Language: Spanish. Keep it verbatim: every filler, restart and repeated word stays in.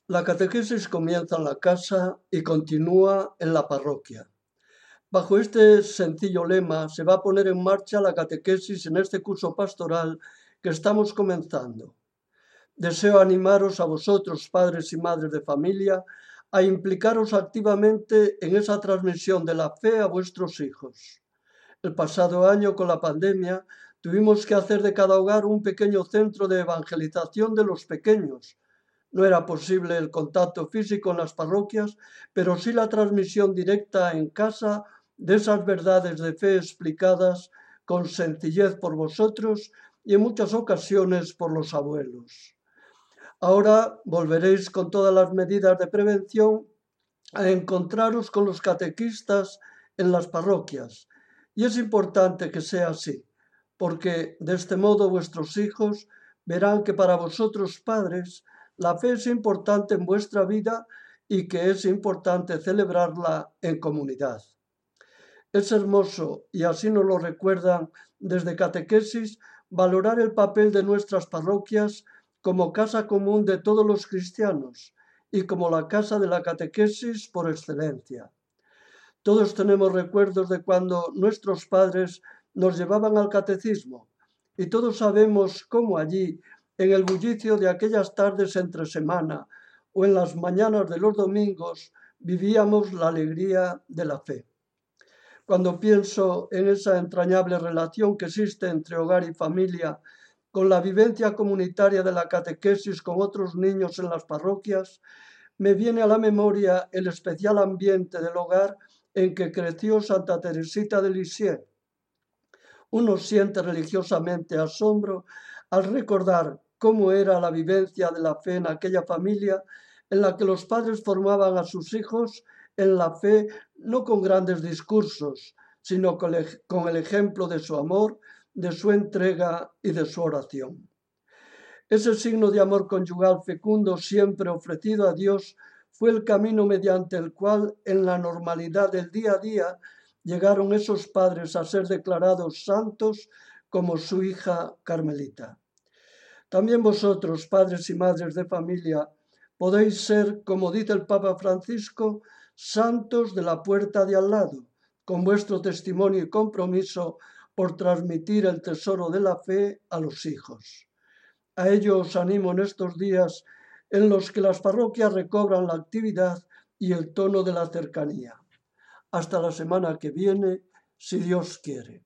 La catequesis comienza en la casa y continúa en la parroquia. Bajo este sencillo lema se va a poner en marcha la catequesis en este curso pastoral que estamos comenzando. Deseo animaros a vosotros, padres y madres de familia, a implicaros activamente en esa transmisión de la fe a vuestros hijos. El pasado año, con la pandemia, tuvimos que hacer de cada hogar un pequeño centro de evangelización de los pequeños. No era posible el contacto físico en las parroquias, pero sí la transmisión directa en casa de esas verdades de fe explicadas con sencillez por vosotros y en muchas ocasiones por los abuelos. Ahora volveréis con todas las medidas de prevención a encontraros con los catequistas en las parroquias. Y es importante que sea así, porque de este modo vuestros hijos verán que para vosotros padres la fe es importante en vuestra vida y que es importante celebrarla en comunidad. Es hermoso, y así nos lo recuerdan desde catequesis, valorar el papel de nuestras parroquias como casa común de todos los cristianos y como la casa de la catequesis por excelencia. Todos tenemos recuerdos de cuando nuestros padres nos llevaban al catecismo y todos sabemos cómo allí, en el bullicio de aquellas tardes entre semana o en las mañanas de los domingos, vivíamos la alegría de la fe. Cuando pienso en esa entrañable relación que existe entre hogar y familia, con la vivencia comunitaria de la catequesis con otros niños en las parroquias, me viene a la memoria el especial ambiente del hogar en que creció Santa Teresita de Lisieux. Uno siente religiosamente asombro al recordar cómo era la vivencia de la fe en aquella familia en la que los padres formaban a sus hijos en la fe no con grandes discursos, sino con el ejemplo de su amor, de su entrega y de su oración. Ese signo de amor conyugal fecundo siempre ofrecido a Dios fue el camino mediante el cual en la normalidad del día a día llegaron esos padres a ser declarados santos como su hija Carmelita. También vosotros, padres y madres de familia, podéis ser, como dice el Papa Francisco, santos de la puerta de al lado, con vuestro testimonio y compromiso por transmitir el tesoro de la fe a los hijos. A ello os animo en estos días en los que las parroquias recobran la actividad y el tono de la cercanía. Hasta la semana que viene, si Dios quiere.